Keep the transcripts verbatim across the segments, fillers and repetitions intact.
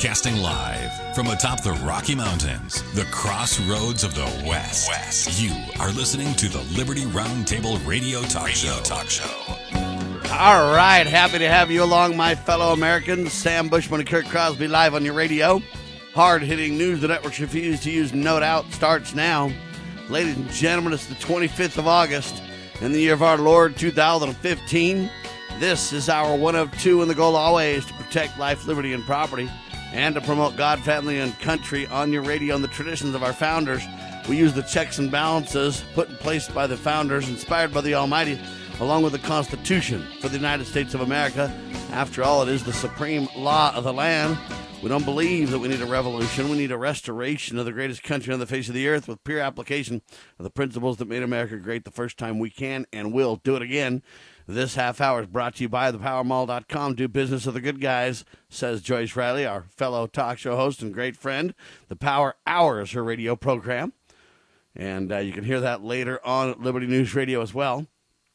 Broadcasting live from atop the Rocky Mountains, the crossroads of the West. West. You are listening to the Liberty Roundtable Radio Talk Radio Show. Talk Show. All right, happy to have you along, my fellow Americans. Sam Bushman and Kurt Crosby live on your radio. Hard-hitting news the networks refuse to use, no doubt, starts now. Ladies and gentlemen, it's the twenty-fifth of August in the year of our Lord, two thousand fifteen. This is our one of two, and the goal always to protect life, liberty, and property, and to promote God, family, and country on your radio and the traditions of our founders. We use the checks and balances put in place by the founders, inspired by the Almighty, along with the Constitution for the United States of America. After all, it is the supreme law of the land. We don't believe that we need a revolution. We need a restoration of the greatest country on the face of the earth with pure application of the principles that made America great the first time. We can and will do it again. This half hour is brought to you by the power mall dot com. Do business with the good guys, says Joyce Riley, our fellow talk show host and great friend. The Power Hour is her radio program. And uh, you can hear that later on at Liberty News Radio as well.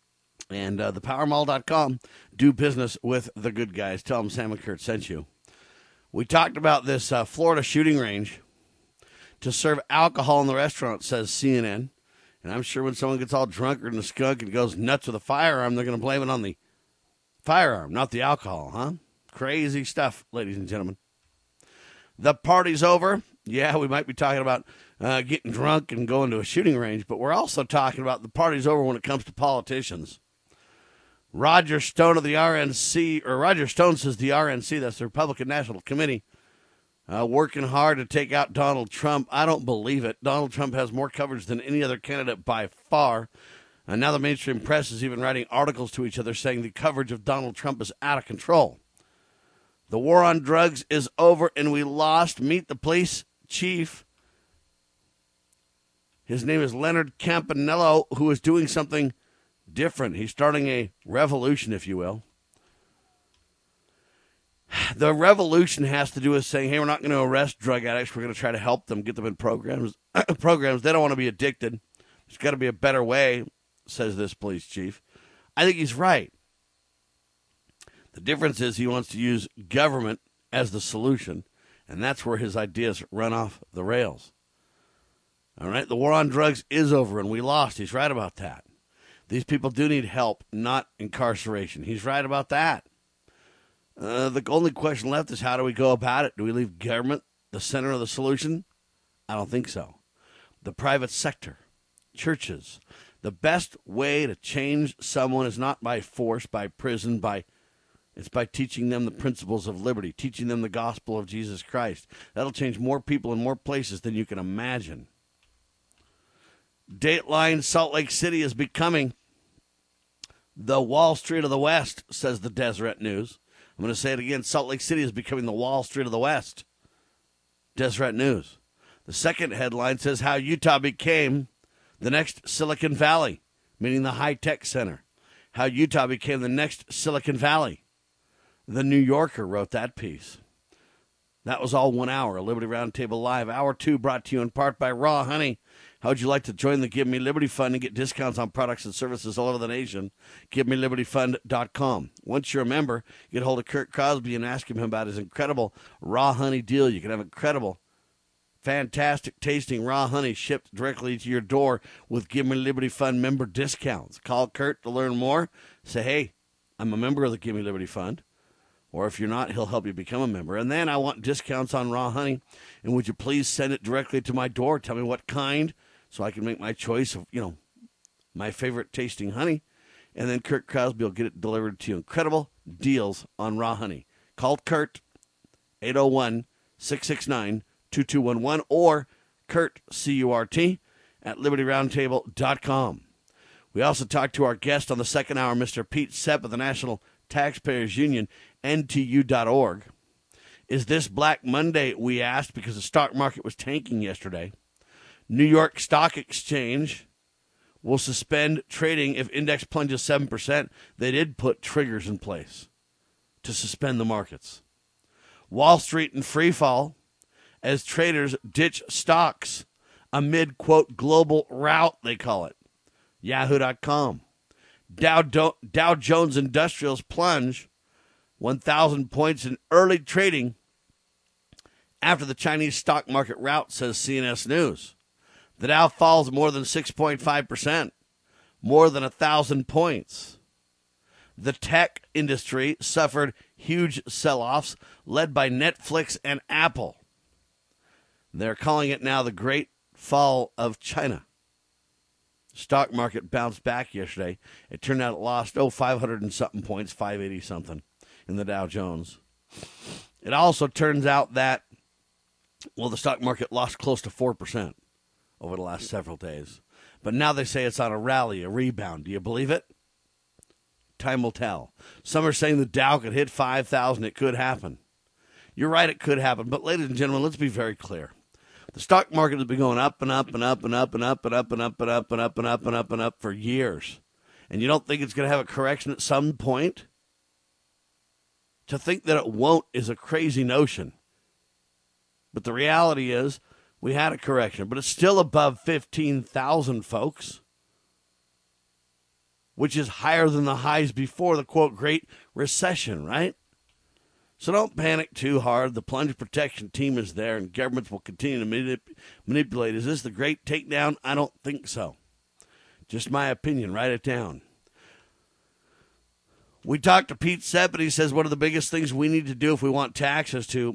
And uh, the power mall dot com. Do business with the good guys. Tell them Sam and Kurt sent you. We talked about this uh, Florida shooting range to serve alcohol in the restaurant, says C N N. And I'm sure when someone gets all drunk or in a skunk and goes nuts with a firearm, they're going to blame it on the firearm, not the alcohol, huh? Crazy stuff, ladies and gentlemen. The party's over. Yeah, we might be talking about uh, getting drunk and going to a shooting range, but we're also talking about the party's over when it comes to politicians. Roger Stone of the R N C, or Roger Stone says the R N C, that's the Republican National Committee, uh, working hard to take out Donald Trump. I don't believe it. Donald Trump has more coverage than any other candidate by far. And now the mainstream press is even writing articles to each other saying the coverage of Donald Trump is out of control. The war on drugs is over and we lost. Meet the police chief. His name is Leonard Campanello, who is doing something different. He's starting a revolution, if you will. The revolution has to do with saying, hey, we're not going to arrest drug addicts. We're going to try to help them, get them in programs. programs. They don't want to be addicted. There's got to be a better way, says this police chief. I think he's right. The difference is he wants to use government as the solution, and that's where his ideas run off the rails. All right, the war on drugs is over, and we lost. He's right about that. These people do need help, not incarceration. He's right about that. Uh, the only question left is how do we go about it? Do we leave government the center of the solution? I don't think so. The private sector, churches. The best way to change someone is not by force, by prison, by it's by teaching them the principles of liberty, teaching them the gospel of Jesus Christ. That'll change more people in more places than you can imagine. Dateline Salt Lake City is becoming the Wall Street of the West, says the Deseret News. I'm going to say it again. Salt Lake City is becoming the Wall Street of the West. Deseret News. The second headline says how Utah became the next Silicon Valley, meaning the high-tech center. How Utah became the next Silicon Valley. The New Yorker wrote that piece. That was all one hour. Liberty Roundtable Live. Hour two brought to you in part by Raw Honey. How would you like to join the Give Me Liberty Fund and get discounts on products and services all over the nation? Give Me Liberty Fund dot com. Once you're a member, you get hold of Kurt Crosby and ask him about his incredible raw honey deal. You can have incredible, fantastic tasting raw honey shipped directly to your door with Give Me Liberty Fund member discounts. Call Kurt to learn more. Say, hey, I'm a member of the Give Me Liberty Fund. Or if you're not, he'll help you become a member. And then I want discounts on raw honey. And would you please send it directly to my door? Tell me what kind, so I can make my choice of, you know, my favorite tasting honey. And then Kurt Crosby will get it delivered to you. Incredible deals on raw honey. Call Kurt, eight oh one, six six nine, two two one one, or Kurt, C U R T, at Liberty Roundtable dot com. We also talked to our guest on the second hour, Mister Pete Sepp of the National Taxpayers Union, N T U dot org. Is this Black Monday, we asked, because the stock market was tanking yesterday. New York Stock Exchange will suspend trading if index plunges seven percent. They did put triggers in place to suspend the markets. Wall Street in free fall as traders ditch stocks amid, quote, global rout, they call it. Yahoo dot com. Dow, Do- Dow Jones Industrials plunge one thousand points in early trading after the Chinese stock market rout, says C N S News. The Dow falls more than six point five percent, more than one thousand points. The tech industry suffered huge sell-offs led by Netflix and Apple. They're calling it now the Great Fall of China. Stock market bounced back yesterday. It turned out it lost, oh, five hundred and something points, five eighty something in the Dow Jones. It also turns out that, well, the stock market lost close to four percent over the last several days. But now they say it's on a rally, a rebound. Do you believe it? Time will tell. Some are saying the Dow could hit five thousand. It could happen. You're right, it could happen. But ladies and gentlemen, let's be very clear. The stock market has been going up and up and up and up and up and up and up and up and up and up and up and up for years. And you don't think it's going to have a correction at some point? To think that it won't is a crazy notion. But the reality is we had a correction. But it's still above fifteen thousand, folks, which is higher than the highs before the, quote, Great Recession, right? So don't panic too hard. The plunge protection team is there, and governments will continue to manip- manipulate. Is this the great takedown? I don't think so. Just my opinion. Write it down. We talked to Pete Sepp, and he says one of the biggest things we need to do if we want taxes to,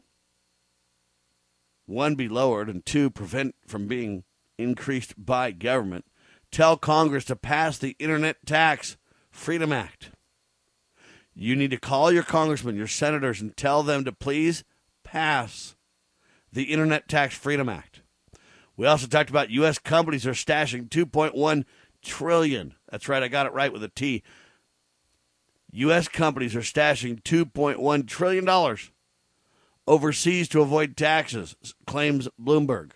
one, be lowered, and two, prevent from being increased by government, tell Congress to pass the Internet Tax Freedom Act. You need to call your congressmen, your senators, and tell them to please pass the Internet Tax Freedom Act. We also talked about U S companies are stashing two point one trillion dollars. That's right, I got it right with a T. U S companies are stashing two point one trillion dollars overseas to avoid taxes, claims Bloomberg.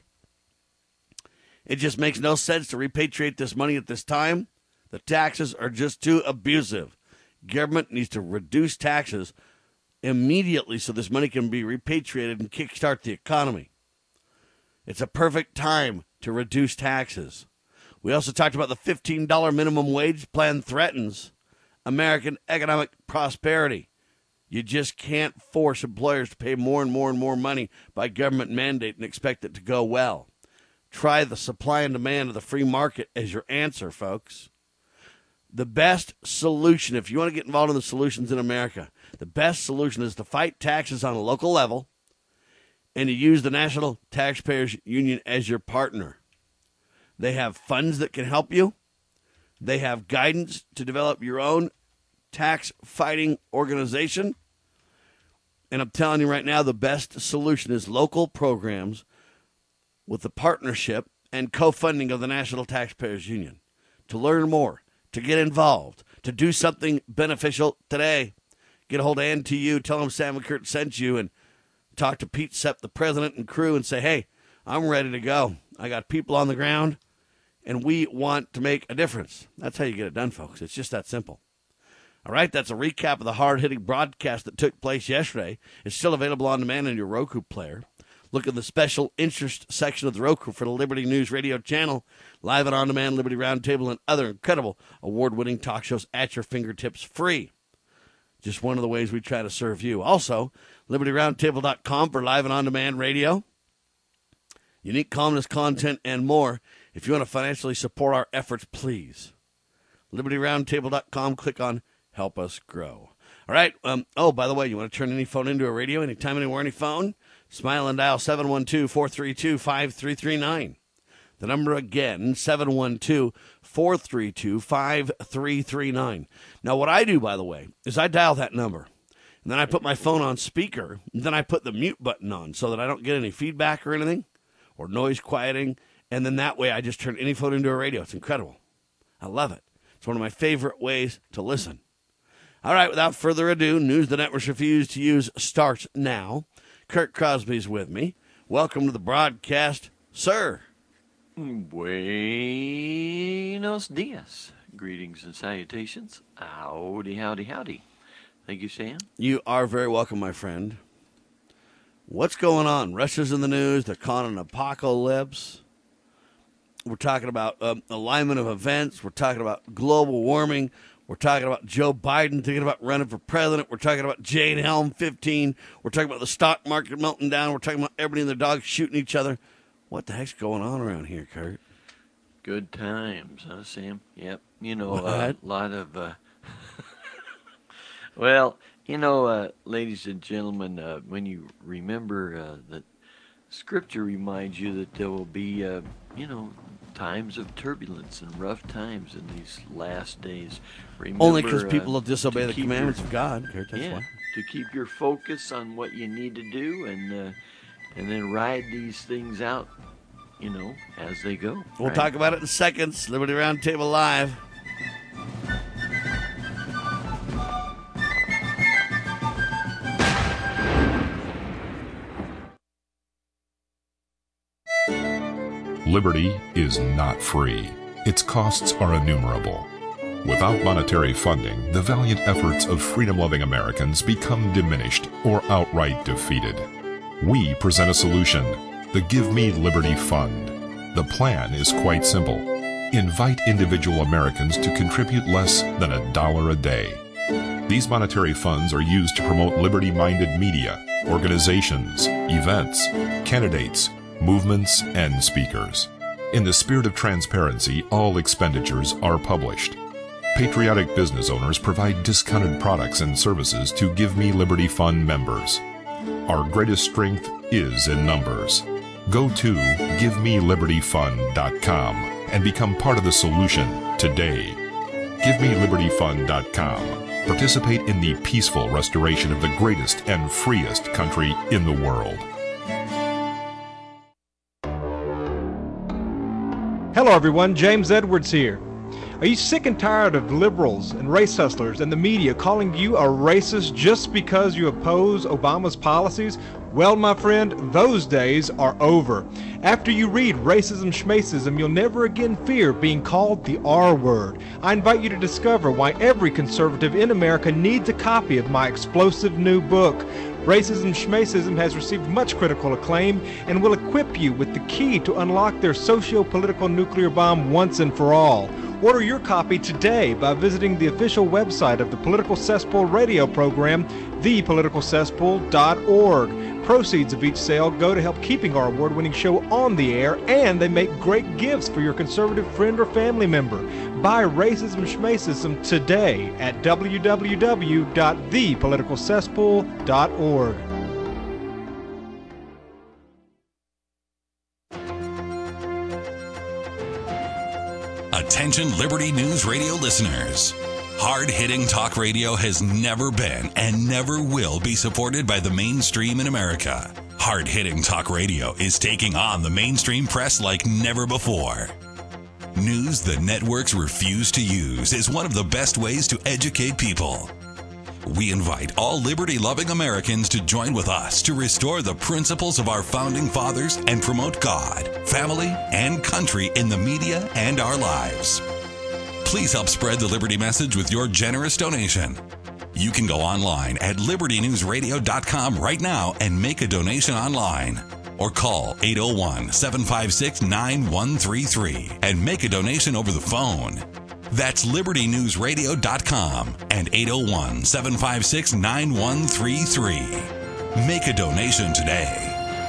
It just makes no sense to repatriate this money at this time. The taxes are just too abusive. Government needs to reduce taxes immediately so this money can be repatriated and kickstart the economy. It's a perfect time to reduce taxes. We also talked about the fifteen dollars minimum wage plan threatens American economic prosperity. You just can't force employers to pay more and more and more money by government mandate and expect it to go well. Try the supply and demand of the free market as your answer, folks. The best solution, if you want to get involved in the solutions in America, the best solution is to fight taxes on a local level and to use the National Taxpayers Union as your partner. They have funds that can help you. They have guidance to develop your own tax-fighting organization. And I'm telling you right now, the best solution is local programs with the partnership and co-funding of the National Taxpayers Union. To learn more, to get involved, to do something beneficial today, get a hold of N T U, tell them Sam McCurt sent you, and talk to Pete Sepp, the president and crew, and say, hey, I'm ready to go. I got people on the ground, and we want to make a difference. That's how you get it done, folks. It's just that simple. All right, that's a recap of the hard-hitting broadcast that took place yesterday. It's still available on demand on your Roku player. Look at the special interest section of the Roku for the Liberty News Radio channel, live and on-demand Liberty Roundtable, and other incredible award-winning talk shows at your fingertips free. Just one of the ways we try to serve you. Also, liberty roundtable dot com for live and on-demand radio, unique columnist content, and more. If you want to financially support our efforts, please. liberty roundtable dot com, click on Help Us Grow. All right. Um, oh, by the way, you want to turn any phone into a radio anytime, anywhere, any phone? Smile and dial seven one two, four three two, five three three nine. The number again, seven one two, four three two, five three three nine. Now, what I do, by the way, is I dial that number, and then I put my phone on speaker, and then I put the mute button on so that I don't get any feedback or anything, or noise quieting, and then that way I just turn any phone into a radio. It's incredible. I love it. It's one of my favorite ways to listen. All right, without further ado, news the networks refuse to use starts now. Kurt Crosby's with me. Welcome to the broadcast, sir. Buenos dias. Greetings and salutations. Howdy, howdy, howdy. Thank you, Sam. You are very welcome, my friend. What's going on? Russia's in the news. They're calling an apocalypse. We're talking about um, alignment of events. We're talking about global warming. We're talking about Joe Biden thinking about running for president. We're talking about Jade Helm fifteen. We're talking about the stock market melting down. We're talking about everybody and their dogs shooting each other. What the heck's going on around here, Kurt? Good times, huh, Sam? Yep. You know, a What? uh, lot of, uh, well, you know, uh, ladies and gentlemen, uh, when you remember uh, that Scripture reminds you that there will be, uh, you know, times of turbulence and rough times in these last days. Remember, Only because people uh, will disobey to the keep commandments your, of God, Kurt. That's yeah, why. to keep your focus on what you need to do and uh, and then ride these things out, you know, as they go. We'll right? talk about it in seconds. Liberty Roundtable Live. Liberty is not free. Its costs are innumerable. Without monetary funding, the valiant efforts of freedom-loving Americans become diminished or outright defeated. We present a solution, the Give Me Liberty Fund. The plan is quite simple. Invite individual Americans to contribute less than a dollar a day. These monetary funds are used to promote liberty-minded media, organizations, events, candidates, movements, and speakers. In the spirit of transparency, all expenditures are published. Patriotic business owners provide discounted products and services to Give Me Liberty Fund members. Our greatest strength is in numbers. Go to give me liberty fund dot com and become part of the solution today. give me liberty fund dot com. Participate in the peaceful restoration of the greatest and freest country in the world. Hello everyone, James Edwards here. Are you sick and tired of liberals and race hustlers and the media calling you a racist just because you oppose Obama's policies? Well, my friend, those days are over. After you read Racism Schmacism, you'll never again fear being called the R word. I invite you to discover why every conservative in America needs a copy of my explosive new book. Racism Schmacism has received much critical acclaim and will equip you with the key to unlock their socio-political nuclear bomb once and for all. Order your copy today by visiting the official website of the Political Cesspool radio program, the political cesspool dot org. Proceeds of each sale go to help keeping our award-winning show on the air, and they make great gifts for your conservative friend or family member. Buy Racism Schmacism today at w w w dot the political cesspool dot org. Attention Liberty News Radio listeners. Hard-hitting talk radio has never been and never will be supported by the mainstream in America. Hard-hitting talk radio is taking on the mainstream press like never before. News the networks refuse to use is one of the best ways to educate people. We invite all liberty-loving Americans to join with us to restore the principles of our founding fathers and promote God, family, and country in the media and our lives. Please help spread the Liberty message with your generous donation. You can go online at liberty news radio dot com right now and make a donation online. Or call eight oh one, seven five six, nine one three three and make a donation over the phone. That's liberty news radio dot com and eight oh one, seven five six, nine one three three. Make a donation today.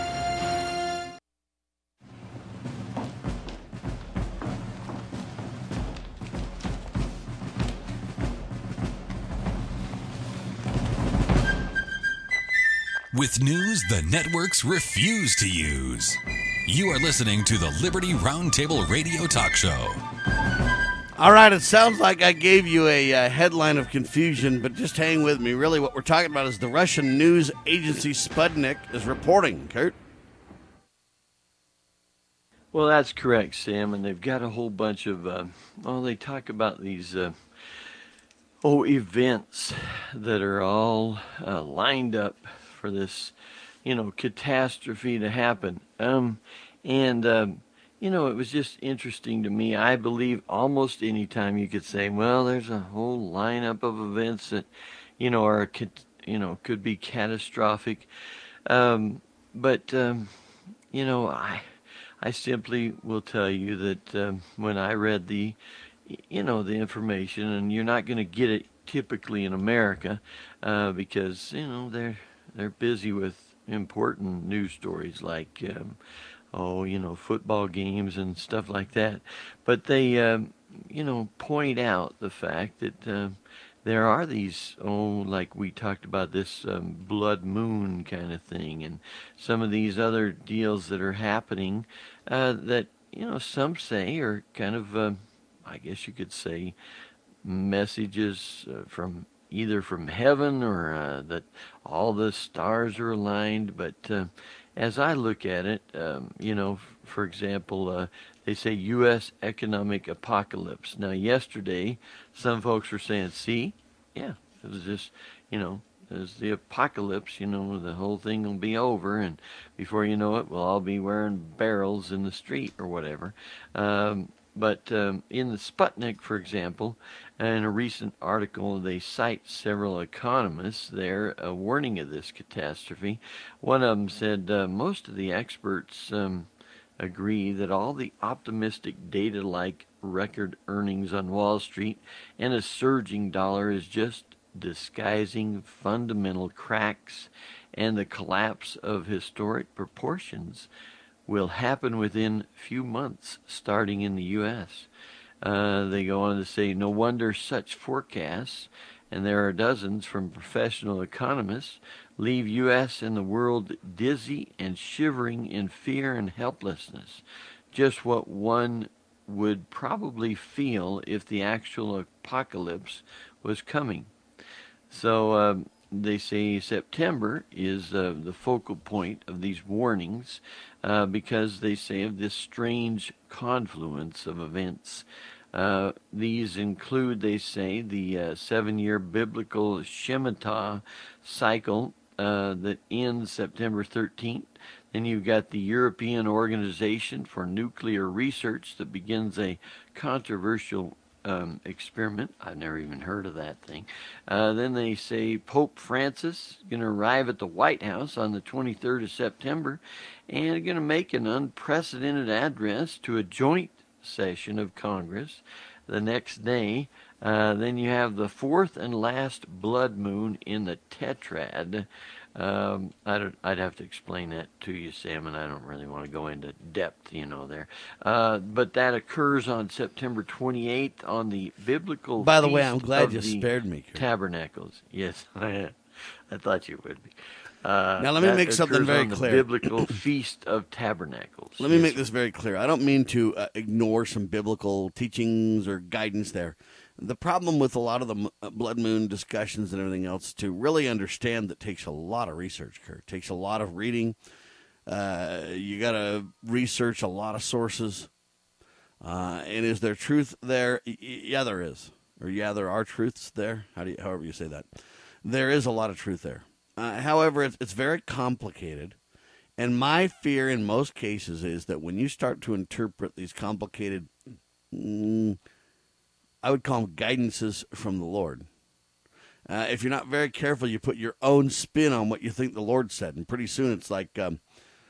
With news the networks refuse to use. You are listening to the Liberty Roundtable Radio Talk Show. All right, it sounds like I gave you a uh, headline of confusion, but just hang with me. Really, what we're talking about is the Russian news agency Sputnik is reporting, Kurt. Well, that's correct, Sam, and they've got a whole bunch of, uh, well, they talk about these, uh, oh, events that are all uh, lined up for this, you know, catastrophe to happen. Um, and, um, you know, it was just interesting to me. I believe almost any time you could say, well, there's a whole lineup of events that, you know, are, you know, could be catastrophic. Um, but, um, you know, I, I simply will tell you that um, when I read the you know, the information, and you're not going to get it typically in America uh, because, you know, they're they're busy with important news stories like, um, oh, you know, football games and stuff like that. But they, um, you know, point out the fact that uh, there are these, oh, like we talked about this um, blood moon kind of thing, and some of these other deals that are happening uh, that, you know, some say are kind of, uh, I guess you could say, messages uh, from either from heaven or uh, that all the stars are aligned. But uh, as I look at it, um, you know, f- for example, uh, they say U S economic apocalypse. Now, yesterday, some folks were saying, see, yeah, it was just, you know, there's the apocalypse, you know, the whole thing will be over, and before you know it, we'll all be wearing barrels in the street or whatever. Um, but um, in the Sputnik, for example, in a recent article, they cite several economists there uh, warning of this catastrophe. One of them said uh, most of the experts um, agree that all the optimistic data like record earnings on Wall Street and a surging dollar is just disguising fundamental cracks, and the collapse of historic proportions will happen within few months starting in the U S. Uh, they go on to say, no wonder such forecasts, and there are dozens from professional economists, leave U S and the world dizzy and shivering in fear and helplessness. Just what one would probably feel if the actual apocalypse was coming. So um, they say September is uh, the focal point of these warnings uh, because they say of this strange confluence of events. Uh, these include, they say, the uh, seven-year biblical Shemitah cycle uh, that ends September thirteenth. Then you've got the European Organization for Nuclear Research that begins a controversial um, experiment. I've never even heard of that thing. Uh, then they say Pope Francis is going to arrive at the White House on the twenty-third of September and going to make an unprecedented address to a joint session of Congress the next day. Uh, then you have the fourth and last blood moon in the tetrad. Um, I'd, I'd have to explain that to you, Sam, and I don't really want to go into depth, you know, there. Uh, but that occurs on September twenty-eighth on the biblical By the Feast way, I'm glad of you the spared me, Kurt. Tabernacles. Yes, I, I thought you would be. Uh, Now, let me that make something occurs very on the clear. biblical Feast of Tabernacles. Let me Yes, make this very clear. I don't mean to uh, ignore some biblical teachings or guidance there. The problem with a lot of the m- uh, blood moon discussions and everything else, to really understand, that takes a lot of research, Kurt. It takes a lot of reading. Uh, you got to research a lot of sources. Uh, and is there truth there? Y- yeah, there is. Or yeah, there are truths there. How do you, however you say that. There is a lot of truth there. Uh, however, it's, it's very complicated. And my fear in most cases is that when you start to interpret these complicated, mm, I would call them guidances from the Lord. Uh, if you're not very careful, you put your own spin on what you think the Lord said. And pretty soon it's like, um,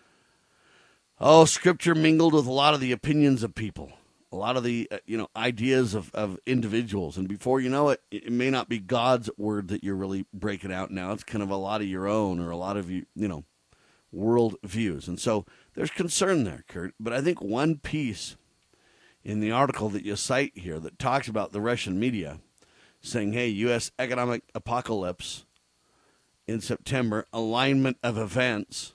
oh, Scripture mingled with a lot of the opinions of people, a lot of the uh, you know ideas of, of individuals. And before you know it, it may not be God's word that you're really breaking out now. It's kind of a lot of your own or a lot of, you, you know, world views. And so there's concern there, Kurt. But I think one piece in the article that you cite here that talks about the Russian media saying, hey, U S economic apocalypse in September, alignment of events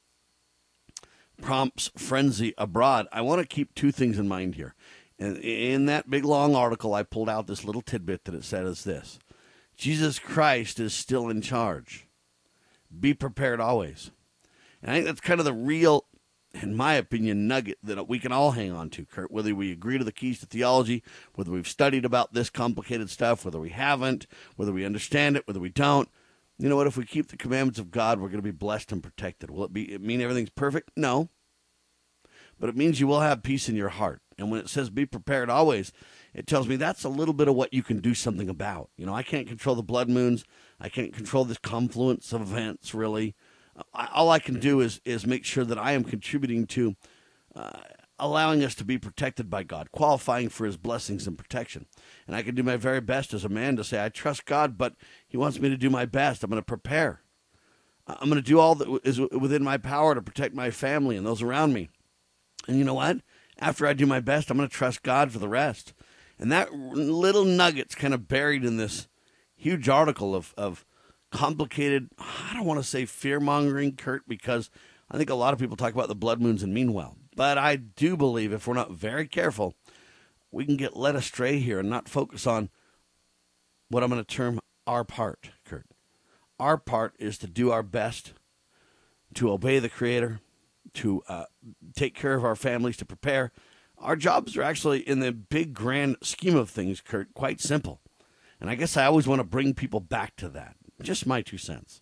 prompts frenzy abroad. I want to keep two things in mind here. And in that big, long article, I pulled out this little tidbit that it says this: Jesus Christ is still in charge. Be prepared always. And I think that's kind of the real, in my opinion, nugget that we can all hang on to, Kurt, whether we agree to the keys to theology, whether we've studied about this complicated stuff, whether we haven't, whether we understand it, whether we don't. You know what? If we keep the commandments of God, we're going to be blessed and protected. Will it be? It mean everything's perfect? No. But it means you will have peace in your heart. And when it says be prepared always, it tells me that's a little bit of what you can do something about. You know, I can't control the blood moons. I can't control this confluence of events, really. I, all I can do is is make sure that I am contributing to uh, allowing us to be protected by God, qualifying for his blessings and protection. And I can do my very best as a man to say, I trust God, but he wants me to do my best. I'm going to prepare. I'm going to do all that is within my power to protect my family and those around me. And you know what? After I do my best, I'm going to trust God for the rest. And that little nugget's kind of buried in this huge article of, of complicated, I don't want to say fear-mongering, Kurt, because I think a lot of people talk about the blood moons and mean well. But I do believe if we're not very careful, we can get led astray here and not focus on what I'm going to term our part, Kurt. Our part is to do our best to obey the Creator, to uh, take care of our families, to prepare. Our jobs are actually, in the big, grand scheme of things, Kurt, quite simple. And I guess I always want to bring people back to that. Just my two cents.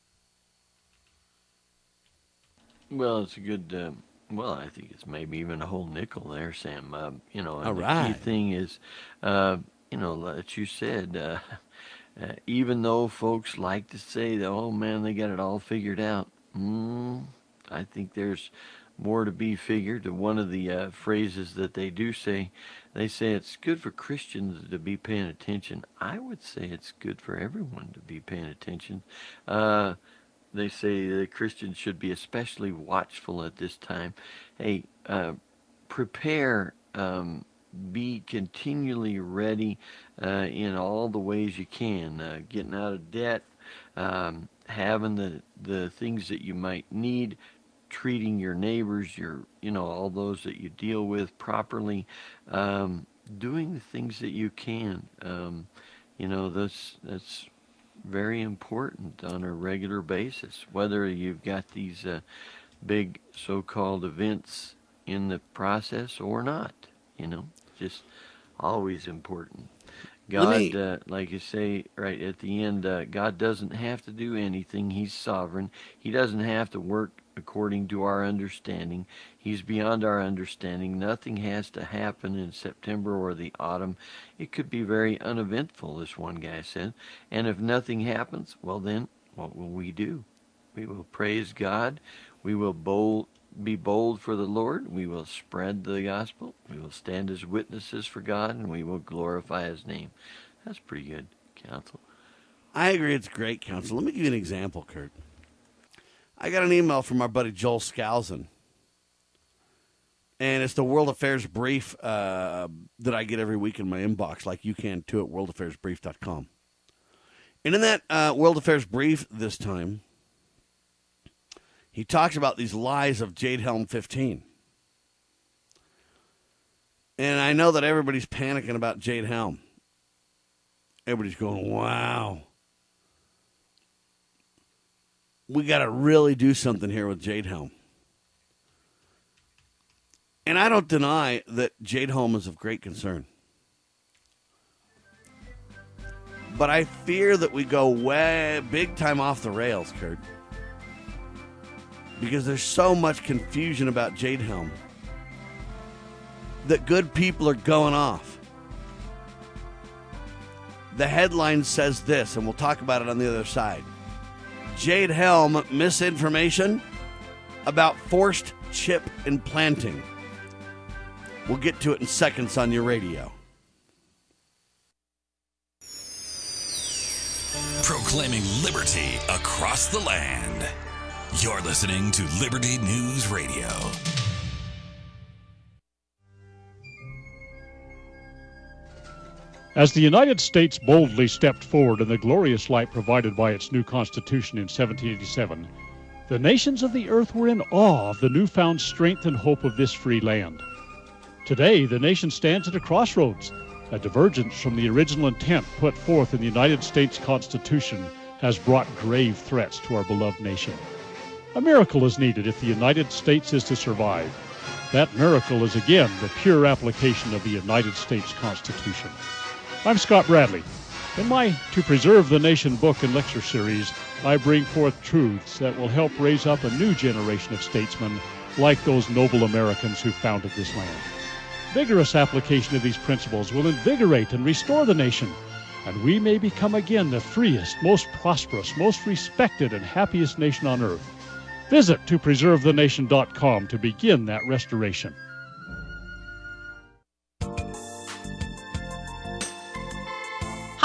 Well, it's a good, uh, well, I think it's maybe even a whole nickel there, Sam. Uh, you know, All the right. key thing is, uh, you know, as you said, uh, uh, even though folks like to say that, oh, man, they got it all figured out, mm, I think there's more to be figured. One of the uh, phrases that they do say, they say it's good for Christians to be paying attention. I would say it's good for everyone to be paying attention. Uh, they say that Christians should be especially watchful at this time. Hey, uh, prepare, um, be continually ready uh, in all the ways you can. Uh, getting out of debt, um, having the, the things that you might need, treating your neighbors, your, you know, all those that you deal with properly, um, doing the things that you can. Um, you know, that's, that's very important on a regular basis, whether you've got these uh, big so-called events in the process or not, you know, just always important. God, me- uh, like you say right at the end, uh, God doesn't have to do anything. He's sovereign. He doesn't have to work according to our understanding. He's beyond our understanding. Nothing has to happen in September or the autumn. It could be very uneventful, this one guy said. And if nothing happens, well then, what will we do? We will praise God. We will bold, be bold for the Lord. We will spread the gospel. We will stand as witnesses for God, and we will glorify his name. That's pretty good counsel. I agree it's great counsel. Let me give you an example, Kurt. I got an email from our buddy Joel Skousen, and it's the World Affairs Brief uh, that I get every week in my inbox, like you can too at world affairs brief dot com. And in that uh, World Affairs Brief this time, he talks about these lies of Jade Helm fifteen. And I know that everybody's panicking about Jade Helm. Everybody's going, wow. We got to really do something here with Jade Helm. And I don't deny that Jade Helm is of great concern. But I fear that we go way big time off the rails, Kurt. Because there's so much confusion about Jade Helm that good people are going off. The headline says this, and we'll talk about it on the other side. Jade Helm misinformation about forced chip implanting. We'll get to it in seconds on your radio. Proclaiming liberty across the land. You're listening to Liberty News Radio. As the United States boldly stepped forward in the glorious light provided by its new Constitution in seventeen eighty-seven, the nations of the earth were in awe of the newfound strength and hope of this free land. Today, the nation stands at a crossroads. A divergence from the original intent put forth in the United States Constitution has brought grave threats to our beloved nation. A miracle is needed if the United States is to survive. That miracle is again the pure application of the United States Constitution. I'm Scott Bradley. In my To Preserve the Nation book and lecture series, I bring forth truths that will help raise up a new generation of statesmen like those noble Americans who founded this land. Vigorous application of these principles will invigorate and restore the nation, and we may become again the freest, most prosperous, most respected, and happiest nation on earth. Visit to preserve the nation dot com to begin that restoration.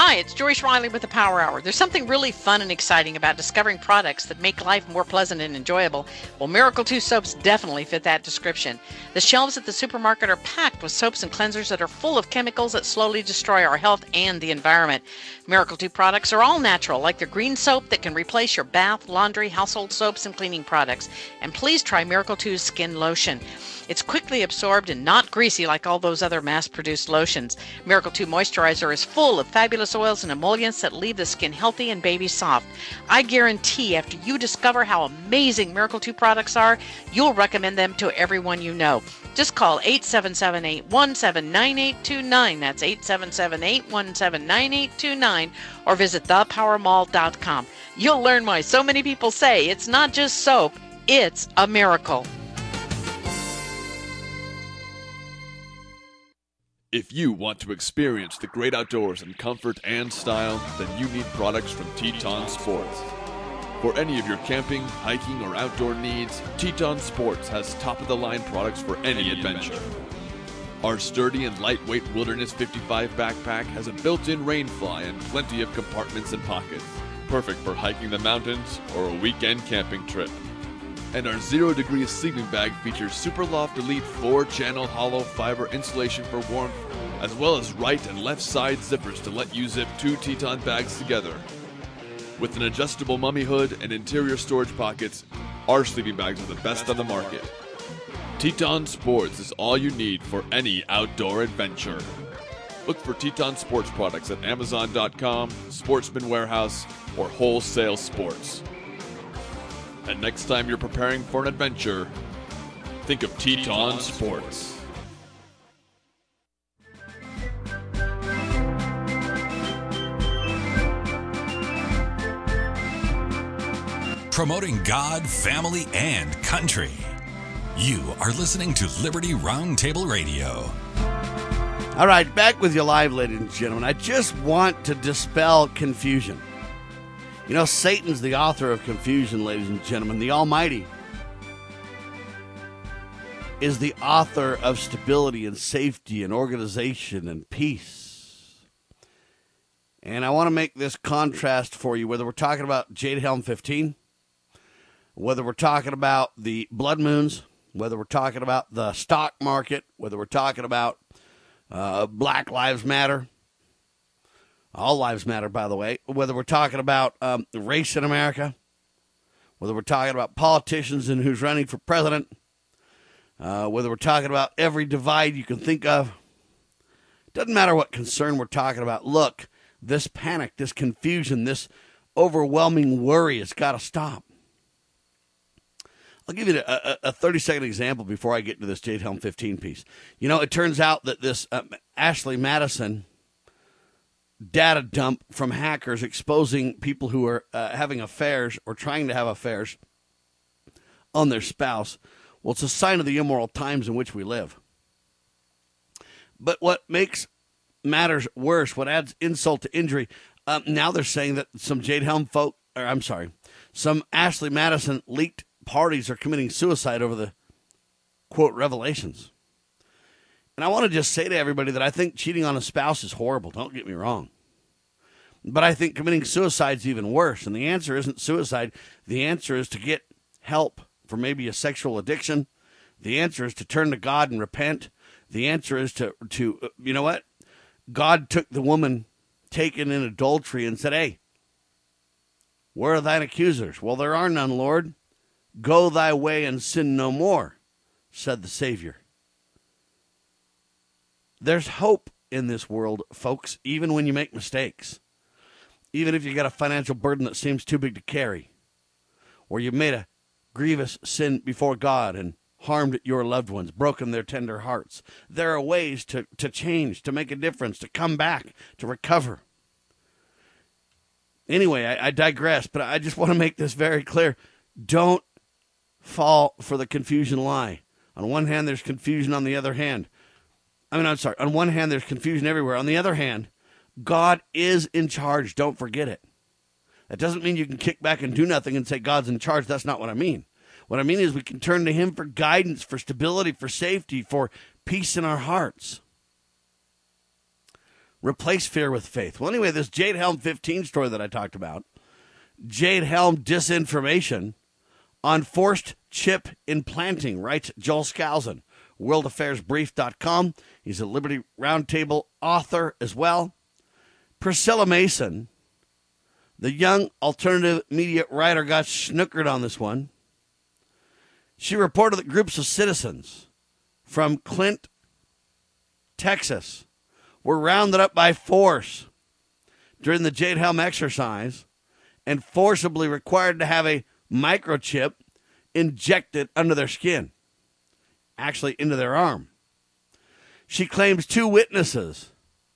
Hi, it's Joyce Riley with the Power Hour. There's something really fun and exciting about discovering products that make life more pleasant and enjoyable. Well, Miracle two soaps definitely fit that description. The shelves at the supermarket are packed with soaps and cleansers that are full of chemicals that slowly destroy our health and the environment. Miracle two products are all natural, like their green soap that can replace your bath, laundry, household soaps, and cleaning products. And please try Miracle two's skin lotion. It's quickly absorbed and not greasy like all those other mass-produced lotions. Miracle two Moisturizer is full of fabulous oils and emollients that leave the skin healthy and baby soft. I guarantee after you discover how amazing Miracle two products are, you'll recommend them to everyone you know. Just call eight seven seven, eight one seven, nine eight two nine. That's eight seven seven, eight one seven, nine eight two nine. Or visit the power mall dot com. You'll learn why so many people say it's not just soap, it's a miracle. If you want to experience the great outdoors in comfort and style, then you need products from Teton Sports. For any of your camping, hiking, or outdoor needs, Teton Sports has top-of-the-line products for any adventure. Our sturdy and lightweight Wilderness fifty-five backpack has a built-in rain fly and plenty of compartments and pockets, perfect for hiking the mountains or a weekend camping trip. And our Zero Degrees sleeping bag features Superloft Elite four channel hollow fiber insulation for warmth, as well as right and left side zippers to let you zip two Teton bags together. With an adjustable mummy hood and interior storage pockets, our sleeping bags are the best on the market. Teton Sports is all you need for any outdoor adventure. Look for Teton Sports products at amazon dot com, Sportsman Warehouse, or Wholesale Sports. And next time you're preparing for an adventure, think of Teton Sports. Promoting God, family, and country. You are listening to Liberty Roundtable Radio. All right, back with you live, ladies and gentlemen. I just want to dispel confusion. You know, Satan's the author of confusion, ladies and gentlemen. The Almighty is the author of stability and safety and organization and peace. And I want to make this contrast for you, whether we're talking about Jade Helm fifteen, whether we're talking about the blood moons, whether we're talking about the stock market, whether we're talking about uh, Black Lives Matter. All lives matter, by the way. Whether we're talking about um, race in America, whether we're talking about politicians and who's running for president, uh, whether we're talking about every divide you can think of, doesn't matter what concern we're talking about. Look, this panic, this confusion, this overwhelming worry has got to stop. I'll give you a, a thirty-second example before I get to this Jade Helm fifteen piece. You know, it turns out that this uh, Ashley Madison data dump from hackers exposing people who are uh, having affairs or trying to have affairs on their spouse, well, it's a sign of the immoral times in which we live. But what makes matters worse, what adds insult to injury, um, now they're saying that some Jade Helm folk, or I'm sorry, some Ashley Madison leaked parties are committing suicide over the, quote, revelations. And I want to just say to everybody that I think cheating on a spouse is horrible. Don't get me wrong. But I think committing suicide is even worse. And the answer isn't suicide. The answer is to get help for maybe a sexual addiction. The answer is to turn to God and repent. The answer is to, to you know what? God took the woman taken in adultery and said, hey, where are thine accusers? Well, there are none, Lord. Go thy way and sin no more, said the Savior. There's hope in this world, folks, even when you make mistakes. Even if you got a financial burden that seems too big to carry, or you made a grievous sin before God and harmed your loved ones, broken their tender hearts. There are ways to, to change, to make a difference, to come back, to recover. Anyway, I, I digress, but I just want to make this very clear. Don't fall for the confusion lie. On one hand, there's confusion. On the other hand, I mean, I'm sorry. On one hand, there's confusion everywhere. On the other hand, God is in charge. Don't forget it. That doesn't mean you can kick back and do nothing and say God's in charge. That's not what I mean. What I mean is we can turn to him for guidance, for stability, for safety, for peace in our hearts. Replace fear with faith. Well, anyway, this Jade Helm fifteen story that I talked about, Jade Helm disinformation on forced chip implanting, writes Joel Skousen, world affairs brief dot com. He's a Liberty Roundtable author as well. Priscilla Mason, the young alternative media writer, got snookered on this one. She reported that groups of citizens from Clint, Texas, were rounded up by force during the Jade Helm exercise and forcibly required to have a microchip injected under their skin, actually into their arm. She claims two witnesses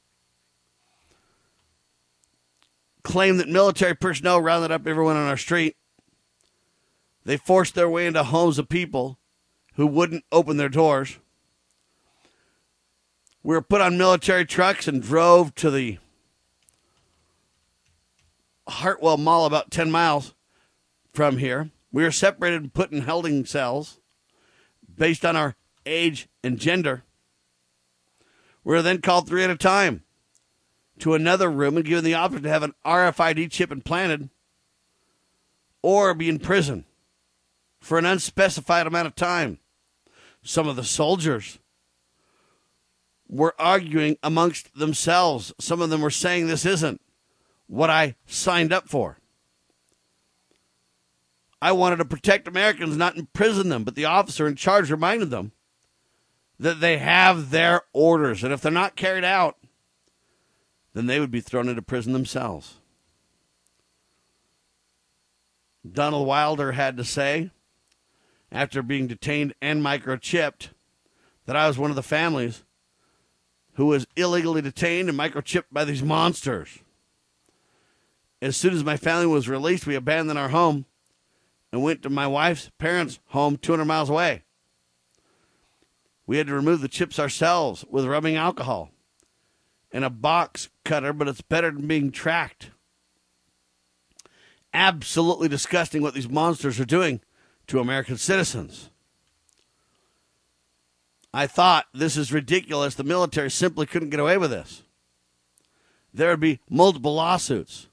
claim that military personnel rounded up everyone on our street. They forced their way into homes of people who wouldn't open their doors. We were put on military trucks and drove to the Hartwell Mall about ten miles from here. We were separated and put in holding cells based on our age and gender. We were then called three at a time to another room and given the option to have an R F I D chip implanted or be in prison for an unspecified amount of time. Some of the soldiers were arguing amongst themselves. Some of them were saying this isn't what I signed up for. I wanted to protect Americans, not imprison them, but the officer in charge reminded them that they have their orders, and if they're not carried out, then they would be thrown into prison themselves. Donald Wilder had to say, after being detained and microchipped, that I was one of the families who was illegally detained and microchipped by these monsters. As soon as my family was released, we abandoned our home and went to my wife's parents' home two hundred miles away. We had to remove the chips ourselves with rubbing alcohol and a box cutter, but it's better than being tracked. Absolutely disgusting what these monsters are doing to American citizens. I thought, this is ridiculous. The military simply couldn't get away with this. There would be multiple lawsuits.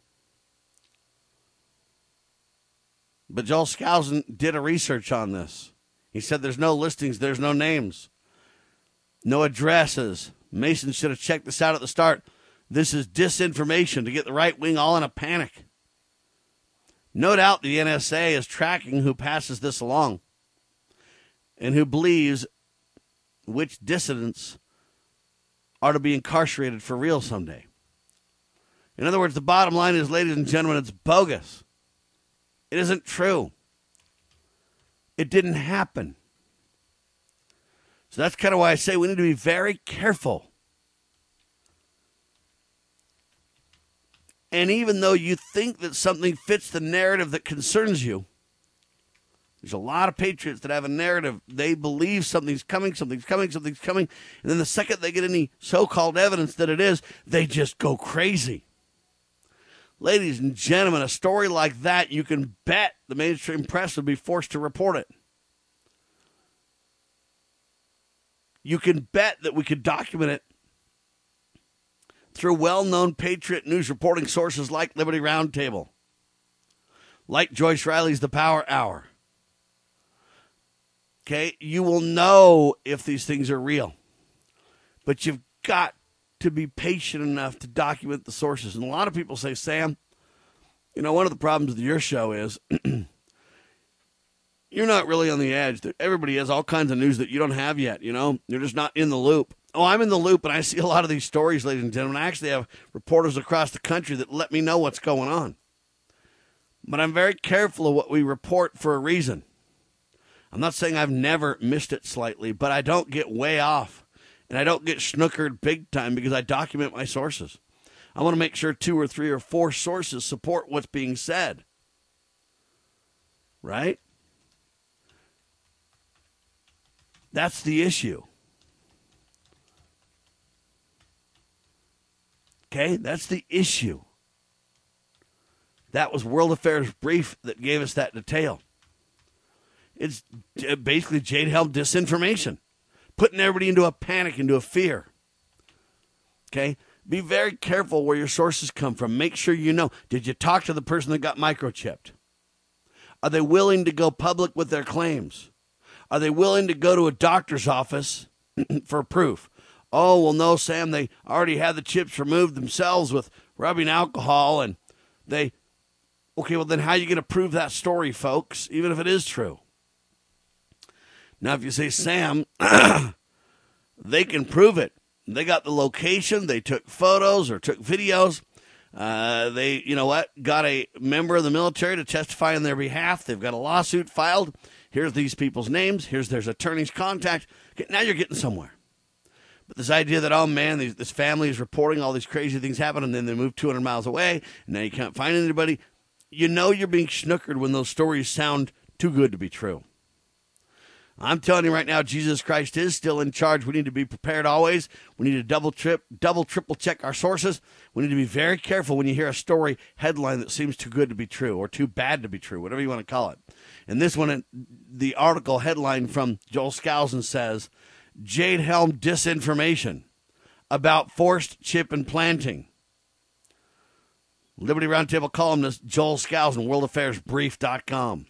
But Joel Skousen did a research on this. He said there's no listings, there's no names, no addresses. Mason should have checked this out at the start. This is disinformation to get the right wing all in a panic. No doubt the N S A is tracking who passes this along and who believes which dissidents are to be incarcerated for real someday. In other words, the bottom line is, ladies and gentlemen, it's bogus. It isn't true. It didn't happen. So that's kind of why I say we need to be very careful. And even though you think that something fits the narrative that concerns you, there's a lot of patriots that have a narrative. They believe something's coming, something's coming, something's coming. And then the second they get any so-called evidence that it is, they just go crazy. Ladies and gentlemen, a story like that, you can bet the mainstream press would be forced to report it. You can bet that we could document it through well-known Patriot news reporting sources like Liberty Roundtable, like Joyce Riley's The Power Hour. Okay, you will know if these things are real, but you've got to be patient enough to document the sources. And a lot of people say, Sam, you know, one of the problems with your show is you're not really on the edge. Everybody has all kinds of news that you don't have yet, you know. You're just not in the loop. Oh, I'm in the loop, and I see a lot of these stories, ladies and gentlemen. I actually have reporters across the country that let me know what's going on. But I'm very careful of what we report for a reason. I'm not saying I've never missed it slightly, but I don't get way off. And I don't get snookered big time because I document my sources. I want to make sure two or three or four sources support what's being said. Right? That's the issue. Okay? That's the issue. That was World Affairs Brief that gave us that detail. It's basically Jade Helm disinformation. Putting everybody into a panic, into a fear. Okay? Be very careful where your sources come from. Make sure you know. Did you talk to the person that got microchipped? Are they willing to go public with their claims? Are they willing to go to a doctor's office for proof? Oh, well, no, Sam, they already had the chips removed themselves with rubbing alcohol, and they... Okay, well, then how are you going to prove that story, folks, even if it is true? Now, if you say, Sam, they can prove it. They got the location. They took photos or took videos. Uh, they, you know what, got a member of the military to testify on their behalf. They've got a lawsuit filed. Here's these people's names. Here's their attorney's contact. Okay, now you're getting somewhere. But this idea that, oh, man, these, this family is reporting all these crazy things happen, and then they move two hundred miles away, and now you can't find anybody. You know you're being snookered when those stories sound too good to be true. I'm telling you right now, Jesus Christ is still in charge. We need to be prepared always. We need to double, trip, double, triple check our sources. We need to be very careful when you hear a story headline that seems too good to be true or too bad to be true, whatever you want to call it. And this one, the article headline from Joel Skousen says, Jade Helm disinformation about forced chip implanting. Liberty Roundtable columnist Joel Skousen, world affairs brief dot com.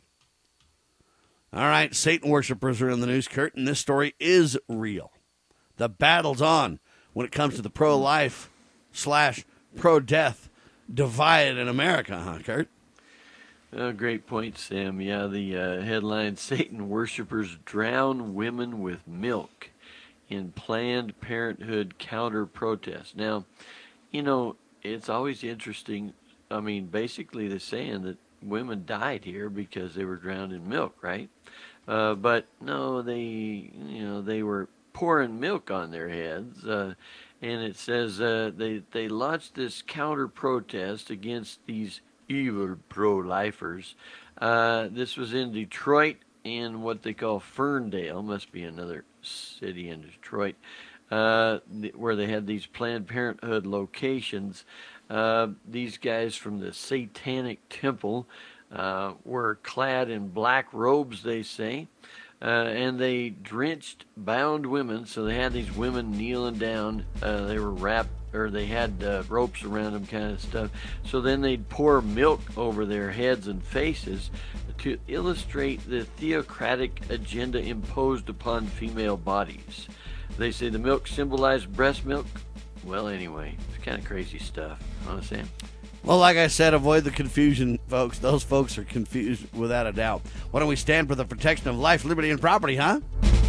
All right, Satan worshipers are in the news, Kurt, and this story is real. The battle's on when it comes to the pro-life slash pro-death divide in America, huh, Kurt? Oh, great point, Sam. Yeah, the uh, headline, Satan worshipers drown women with milk in Planned Parenthood counter-protest. Now, you know, it's always interesting. I mean, basically they're saying that women died here because they were drowned in milk, right? Uh, but no, they, you know, they were pouring milk on their heads. Uh, and it says uh, they, they launched this counter-protest against these evil pro-lifers. Uh, this was in Detroit, in what they call Ferndale, must be another city in Detroit, uh, where they had these Planned Parenthood locations. Uh, these guys from the Satanic Temple uh, were clad in black robes, they say, uh, and they drenched bound women. So they had these women kneeling down. Uh, they were wrapped, or they had uh, ropes around them, kind of stuff. So then they'd pour milk over their heads and faces to illustrate the theocratic agenda imposed upon female bodies. They say the milk symbolized breast milk. Well, anyway, it's kind of crazy stuff. Huh, Sam? Well, like I said, avoid the confusion, folks. Those folks are confused without a doubt. Why don't we stand for the protection of life, liberty, and property, huh?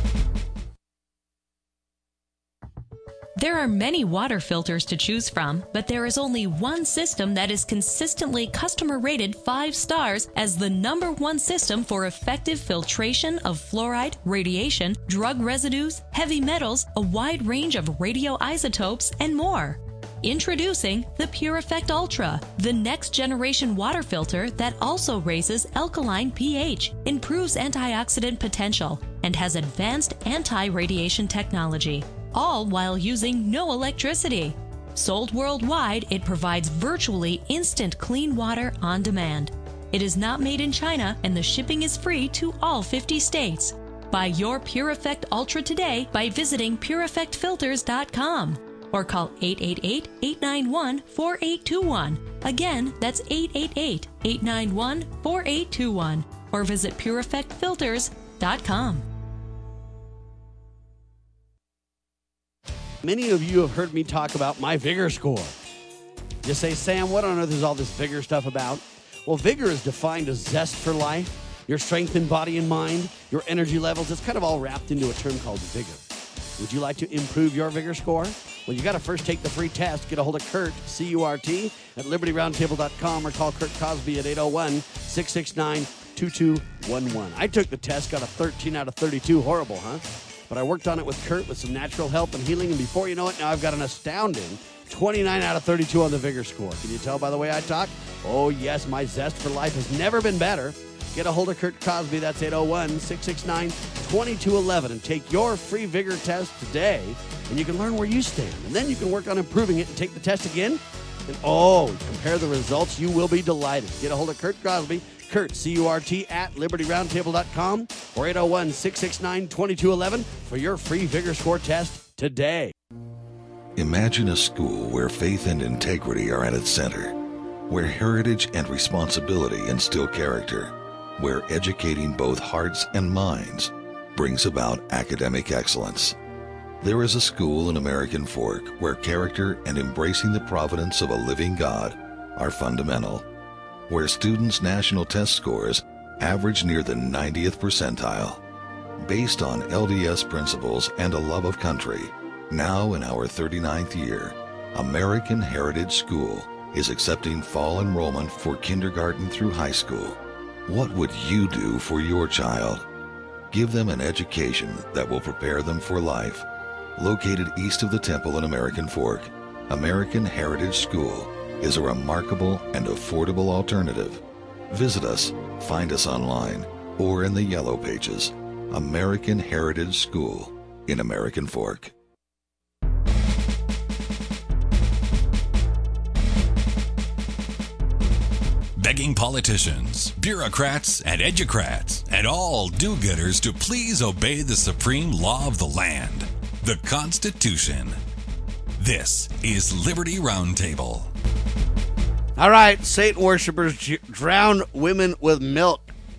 There are many water filters to choose from, but there is only one system that is consistently customer rated five stars as the number one system for effective filtration of fluoride, radiation, drug residues, heavy metals, a wide range of radioisotopes, and more. Introducing the PureEffect Ultra, the next generation water filter that also raises alkaline pH, improves antioxidant potential, and has advanced anti-radiation technology, all while using no electricity. Sold worldwide, it provides virtually instant clean water on demand. It is not made in China, and the shipping is free to all fifty states. Buy your PureEffect Ultra today by visiting pure effect filters dot com. Or call eight eight eight, eight nine one, four eight two one. Again, that's eight eight eight, eight nine one, four eight two one. Or visit pure effect filters dot com. Many of you have heard me talk about my Vigor Score. You say, Sam, what on earth is all this Vigor stuff about? Well, Vigor is defined as zest for life, your strength in body and mind, your energy levels. It's kind of all wrapped into a term called Vigor. Would you like to improve your Vigor Score? Well, you got to first take the free test. Get a hold of Kurt, C U R T, at liberty roundtable dot com, or call Kurt Cosby at eight oh one, six six nine, two two one one. I took the test, got a thirteen out of thirty-two. Horrible, huh? But I worked on it with Kurt with some natural help and healing, and before you know it, now I've got an astounding twenty-nine out of thirty-two on the Vigor Score. Can you tell by the way I talk? Oh, yes, my zest for life has never been better. Get a hold of Kurt Cosby. That's eight oh one, six six nine, two two one one, and take your free Vigor test today, and you can learn where you stand. And then you can work on improving it and take the test again. And, oh, compare the results. You will be delighted. Get a hold of Kurt Cosby, Kurt, C U R T, at liberty roundtable dot com, or eight oh one, six six nine, two two one one for your free Vigor Score test today. Imagine a school where faith and integrity are at its center, where heritage and responsibility instill character, where educating both hearts and minds brings about academic excellence. There is a school in American Fork where character and embracing the providence of a living God are fundamental, where students' national test scores average near the ninetieth percentile. Based on L D S principles and a love of country, now in our thirty-ninth year, American Heritage School is accepting fall enrollment for kindergarten through high school. What would you do for your child? Give them an education that will prepare them for life. Located east of the temple in American Fork, American Heritage School is a remarkable and affordable alternative. Visit us, find us online, or in the Yellow Pages. American Heritage School in American Fork. Begging politicians, bureaucrats, and educrats, and all do-gooders to please obey the supreme law of the land, the Constitution. This is Liberty Roundtable. All right, Satan worshipers drown women with milk.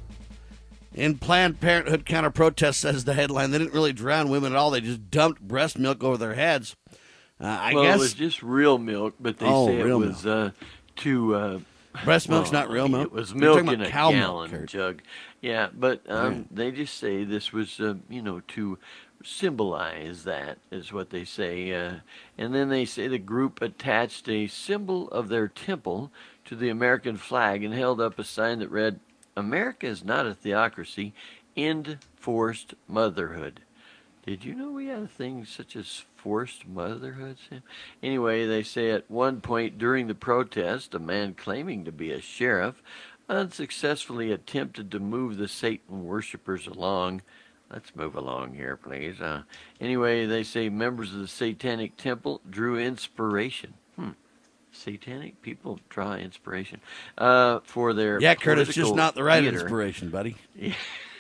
In Planned Parenthood counter-protest, says the headline, they didn't really drown women at all. They just dumped breast milk over their heads. Uh, I well, guess it was just real milk, but they oh, say it real was uh, too... Uh, breast milk's well, not real milk? It was You're milk talking in about a cow milk, gallon Kurt. jug. Yeah, but um, Right. they just say this was, uh, you know, to symbolize that, is what they say. Uh, and then they say the group attached a symbol of their temple to the American flag and held up a sign that read, "America is not a theocracy. End forced motherhood." Did you know we had a thing such as forced motherhood, Sam? Anyway, they say at one point during the protest, a man claiming to be a sheriff unsuccessfully attempted to move the Satan worshippers along. Let's move along here, please. Uh, anyway, they say members of the Satanic Temple drew inspiration. Hmm. Satanic people draw inspiration uh, for their Yeah, Kurt, it's just political not the right theater. inspiration, buddy. Yeah.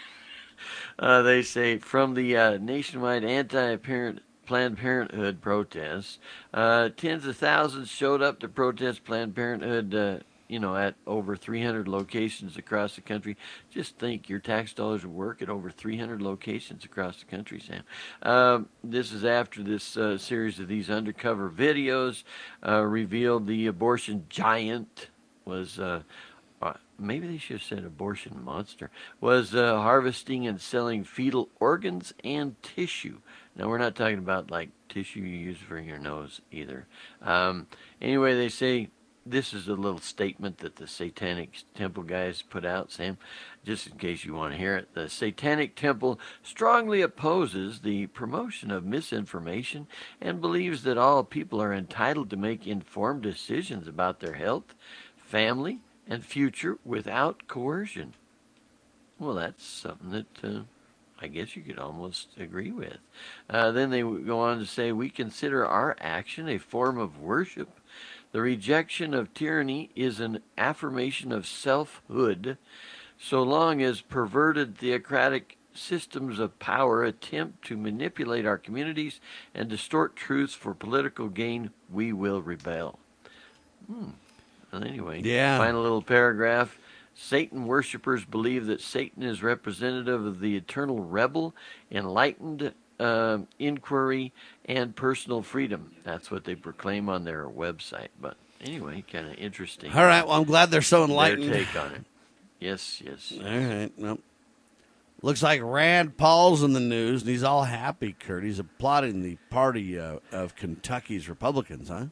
Uh, they say from the uh, nationwide anti-parent Planned Parenthood protests, uh, tens of thousands showed up to protest Planned Parenthood, uh, you know, at over three hundred locations across the country. Just think your tax dollars would work at over three hundred locations across the country, Sam. Um, this is after this uh, series of these undercover videos uh, revealed the abortion giant was... Uh, Uh, maybe they should have said abortion monster, was uh, harvesting and selling fetal organs and tissue. Now, we're not talking about, like, tissue you use for your nose either. Um, anyway, they say this is a little statement that the Satanic Temple guys put out, Sam, just in case you want to hear it. The Satanic Temple strongly opposes the promotion of misinformation and believes that all people are entitled to make informed decisions about their health, family, and future without coercion. Well, that's something that uh, I guess you could almost agree with. Uh, then they go on to say, we consider our action a form of worship. The rejection of tyranny is an affirmation of selfhood, so long as perverted theocratic systems of power attempt to manipulate our communities and distort truths for political gain, we will rebel. Hmm. Well, anyway, Yeah. final little paragraph. Satan worshippers believe that Satan is representative of the eternal rebel, enlightened uh, inquiry, and personal freedom. That's what they proclaim on their website. But anyway, kind of interesting. All right, well, I'm glad they're so enlightened. Their take on it. Yes, yes. All right, well, looks like Rand Paul's in the news, and he's all happy, Kurt. He's applauding the party uh, of Kentucky's Republicans, huh?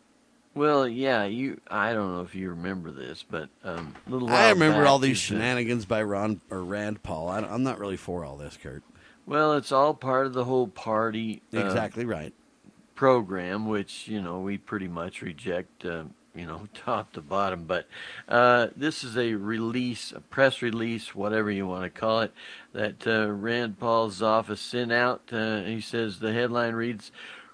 Well, yeah, you. I don't know if you remember this, but um, a little while I remember back all these is, uh, shenanigans by Ron or Rand Paul. I don't, I'm not really for all this, Kurt. Well, it's all part of the whole party uh, Exactly right. program, which, you know, we pretty much reject, uh, you know, top to bottom. But uh, this is a release, a press release, whatever you want to call it, that uh, Rand Paul's office sent out. Uh, he says the headline reads,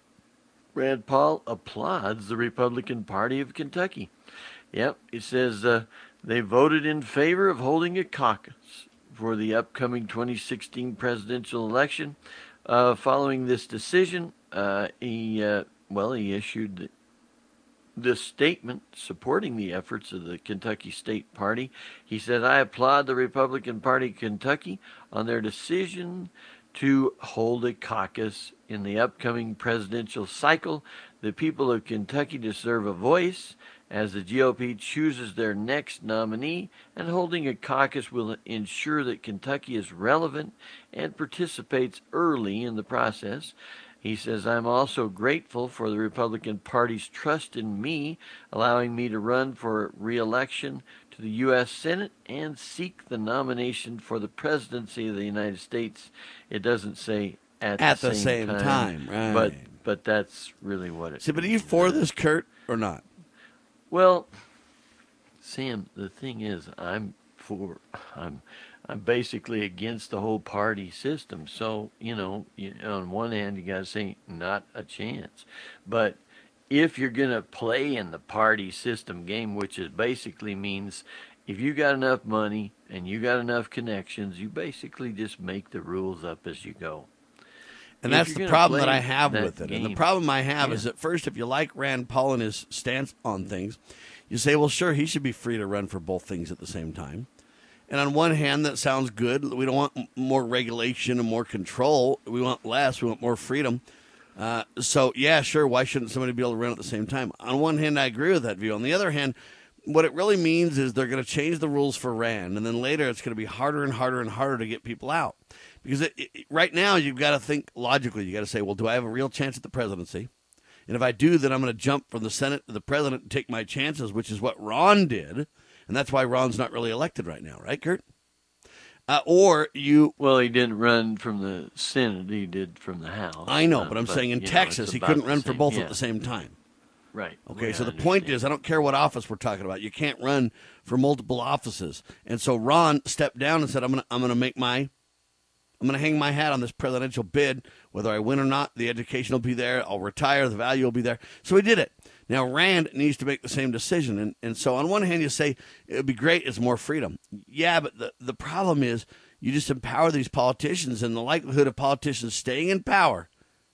Rand Paul applauds the Republican Party of Kentucky. Yep, it says uh, they voted in favor of holding a caucus for the upcoming twenty sixteen presidential election. Uh, following this decision, uh, he uh, well, he issued this statement supporting the efforts of the Kentucky State Party. He said, I applaud the Republican Party of Kentucky on their decision to hold a caucus in the upcoming presidential cycle. The people of Kentucky deserve a voice as the G O P chooses their next nominee, and holding a caucus will ensure that Kentucky is relevant and participates early in the process. He says, I'm also grateful for the Republican Party's trust in me, allowing me to run for re-election to the U S Senate and seek the nomination for the presidency of the United States. It doesn't say at, At the, the same, same time, time, right. but but that's really what it See, but are you for this, Kurt, or not? Well, Sam, the thing is, I'm for, I'm, I'm basically against the whole party system. So, you know, you, on one hand, you got to say not a chance. But if you're going to play in the party system game, which is basically means if you got enough money and you got enough connections, you basically just make the rules up as you go. And If that's you're the gonna problem play that I have that with it. And the game- problem I have Yeah. is at first, if you like Rand Paul and his stance on things, you say, well, sure, he should be free to run for both things at the same time. And on one hand, that sounds good. We don't want m- more regulation and more control. We want less. We want more freedom. Uh, so, yeah, sure, why shouldn't somebody be able to run at the same time? On one hand, I agree with that view. On the other hand, what it really means is they're going to change the rules for Rand, and then later it's going to be harder and harder and harder to get people out. Because it, it, right now you've got to think logically. You got to say, well, do I have a real chance at the presidency? And if I do, then I'm going to jump from the Senate to the president and take my chances, which is what Ron did. And that's why Ron's not really elected right now, right, Kurt? Uh, or you... Well, he didn't run from the Senate. He did from the House. I know, Uh, but I'm saying in you know, Texas, it's he about couldn't the run for same- both yeah. at the same time. Right. Okay, Yeah, so I the point understand. is, I don't care what office we're talking about. You can't run for multiple offices. And so Ron stepped down and said, I'm going to I'm going to make my... I'm going to hang my hat on this presidential bid. Whether I win or not, the education will be there. I'll retire. The value will be there. So he did it. Now, Rand needs to make the same decision. And, and so on one hand, you say, it would be great. It's more freedom. Yeah, but the, the problem is you just empower these politicians, and the likelihood of politicians staying in power,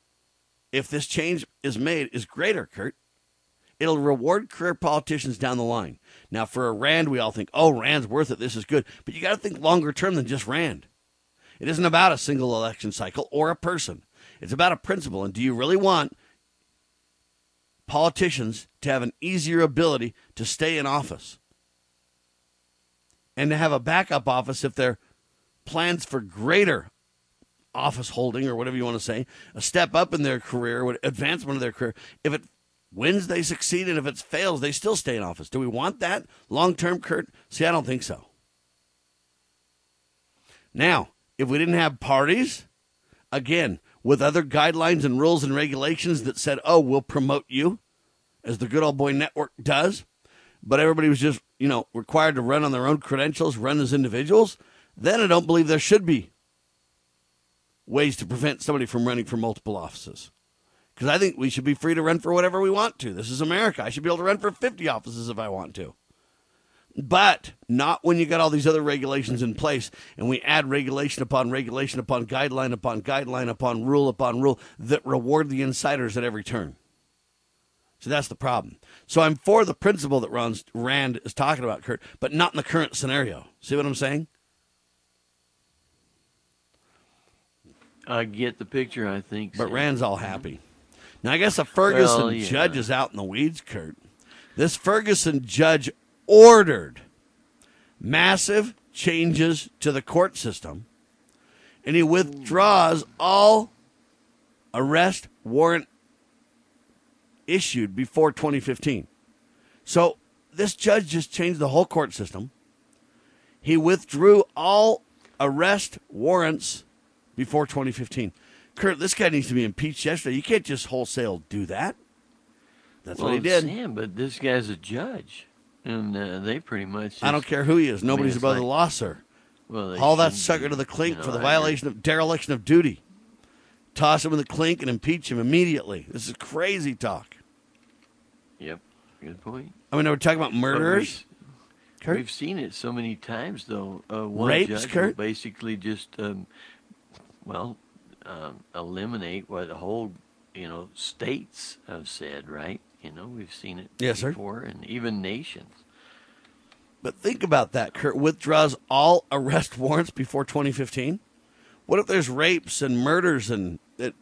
if this change is made, is greater, Kurt. It'll reward career politicians down the line. Now, for a Rand, we all think, oh, Rand's worth it. This is good. But you got to think longer term than just Rand. It isn't about a single election cycle or a person. It's about a principle. And do you really want politicians to have an easier ability to stay in office and to have a backup office if their plans for greater office holding, or whatever you want to say, a step up in their career, advancement of their career, if it wins, they succeed, and if it fails, they still stay in office? Do we want that long-term, Kurt? See, I don't think so. Now, if we didn't have parties, again, with other guidelines and rules and regulations that said, oh, we'll promote you, as the Good Old Boy Network does, but everybody was just, you know, required to run on their own credentials, run as individuals, then I don't believe there should be ways to prevent somebody from running for multiple offices. Because I think we should be free to run for whatever we want to. This is America. I should be able to run for fifty offices if I want to. But not when you got all these other regulations in place and we add regulation upon regulation upon guideline upon guideline upon rule upon rule that reward the insiders at every turn. So that's the problem. So I'm for the principle that Ron's, Rand is talking about, Kurt, but not in the current scenario. See what I'm saying? I get the picture, I think. But Sam. Rand's all happy. Now, I guess a Ferguson Well, yeah. judge is out in the weeds, Kurt. This Ferguson judge ordered massive changes to the court system, and he withdraws all arrest warrant issued before twenty fifteen. So this judge just changed the whole court system. He withdrew all arrest warrants before twenty fifteen. Kurt, this guy needs to be impeached yesterday. You can't just wholesale do that. That's well, what he did. Sam, but this guy's a judge, and uh, they pretty much. Just, I don't care who he is. Nobody's I mean, above like, the law, sir. Well, they Haul that shouldn't sucker be, to the clink you know, for the I violation of dereliction of duty. Toss him in the clink and impeach him immediately. This is crazy talk. Yep, good point. I mean, we're talking about murderers. But Kurt? We've, we've seen it so many times, though. Uh, one Rapes, judge Kurt? will basically just, um, well, um, eliminate what a whole you know, states have said, right? You know, we've seen it yes, before, sir. and even nations. But think about that, Kurt. Withdraws all arrest warrants before twenty fifteen. What if there's rapes and murders and it?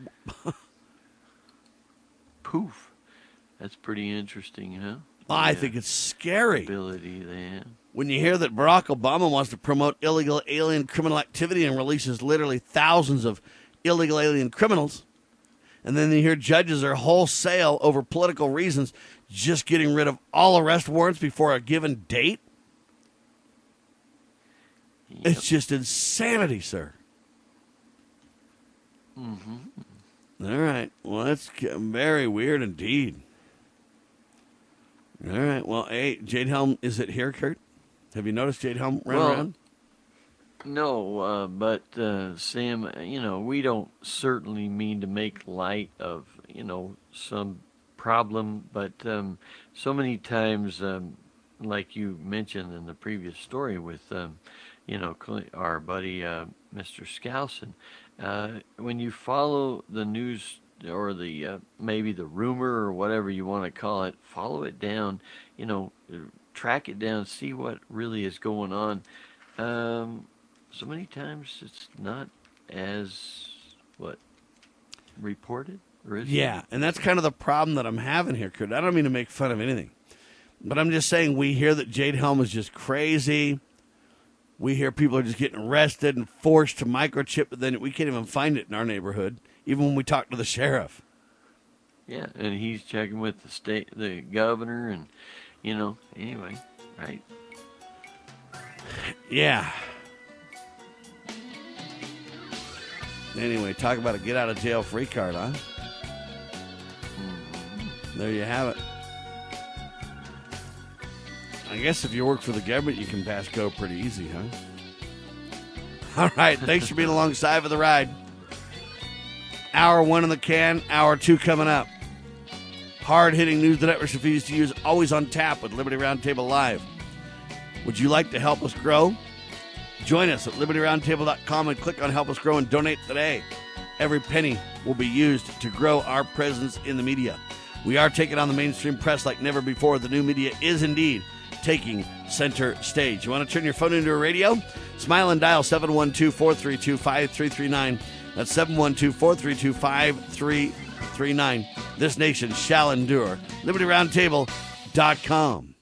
Poof. That's pretty interesting, huh? I The think it's scary. Ability they have. When you hear that Barack Obama wants to promote illegal alien criminal activity and releases literally thousands of illegal alien criminals, and then you hear judges are wholesale over political reasons just getting rid of all arrest warrants before a given date, Yep. it's just insanity, sir. Mm-hmm. All right. Well, that's very weird indeed. All right. Well, hey, Jade Helm, is it here, Kurt? Have you noticed Jade Helm run Well, around? No, uh, but uh, Sam, you know, we don't certainly mean to make light of, you know, some problem, but um, so many times, um, like you mentioned in the previous story with, um, you know, our buddy uh, Mister Skousen, uh, when you follow the news or the uh, maybe the rumor or whatever you want to call it, follow it down, you know, track it down, see what really is going on. Um, so many times it's not as, what, reported? Or is Yeah, it? and that's kind of the problem that I'm having here, Kurt. I don't mean to make fun of anything, but I'm just saying we hear that Jade Helm is just crazy. We hear people are just getting arrested and forced to microchip, but then we can't even find it in our neighborhood, even when we talk to the sheriff. Yeah, and he's checking with the state, the governor, and, you know, anyway, right? Yeah. Anyway, talk about a get out of jail free card, huh? Mm-hmm. There you have it. I guess if you work for the government, you can pass go pretty easy, huh? All right, thanks for being alongside for the ride. Hour one in the can, hour two coming up. Hard-hitting news the networks refuse to use, always on tap with Liberty Roundtable Live. Would you like to help us grow? Join us at liberty roundtable dot com and click on Help Us Grow and donate today. Every penny will be used to grow our presence in the media. We are taking on the mainstream press like never before. The new media is indeed taking center stage. You want to turn your phone into a radio? Smile and dial seven one two, four three two, five three three nine. That's seven one two, four three two, five three three nine. This nation shall endure. liberty roundtable dot com.